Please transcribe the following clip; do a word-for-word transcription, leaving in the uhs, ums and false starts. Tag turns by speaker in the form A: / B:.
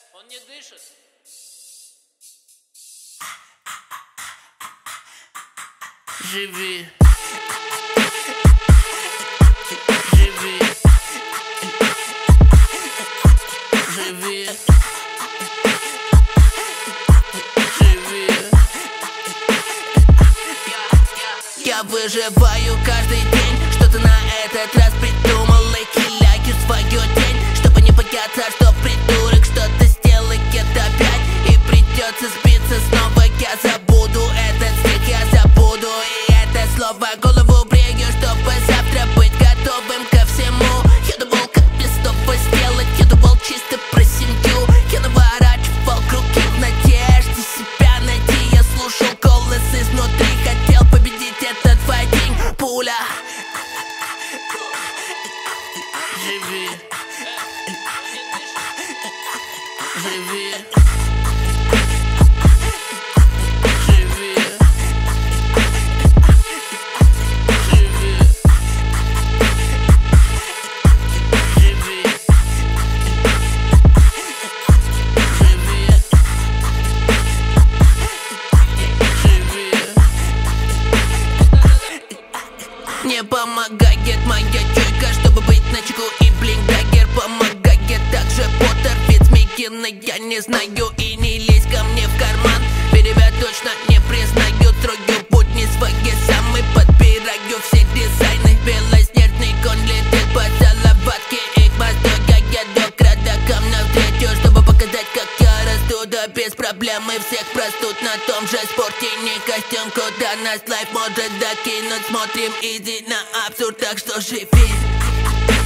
A: Он не дышит.
B: Живи. Живи. Живи. Живи. Я выживаю каждый день. Что-то на этот раз придумал и хиляю свою тень, чтобы не бояться, что придурок что-то сделает опять, и придется сбиться снова. Я забуду этот стих, я забуду и это слово. Голову брею, чтобы завтра быть готовым ко всему. Я думал, как мне снова сделать, я думал чисто про семью. Я наворачивал круги в надежде себя найти. Я слушал голос изнутри, хотел победить этот файтинг. Пуля. Живи. Живи. Живи. Живи. Живи. Живи. Не помогает моя чуйка, чтобы быть начеку, и блин, дагер помогает также Поттер, ведь Смекины я не знаю, и не лезь ко мне в карман. Перевод точно не признаю, строю будни свои самые, подбираю все дизайны. Белоснежный конь летит по Салаватке, и к мосту я еду, крада камня навстречу, чтобы показать, как я расту. Да без проблем и всех простуд на том же спортивный костюм, куда нас лайф может докинуть. Смотрим изи на абсурд, так что живи.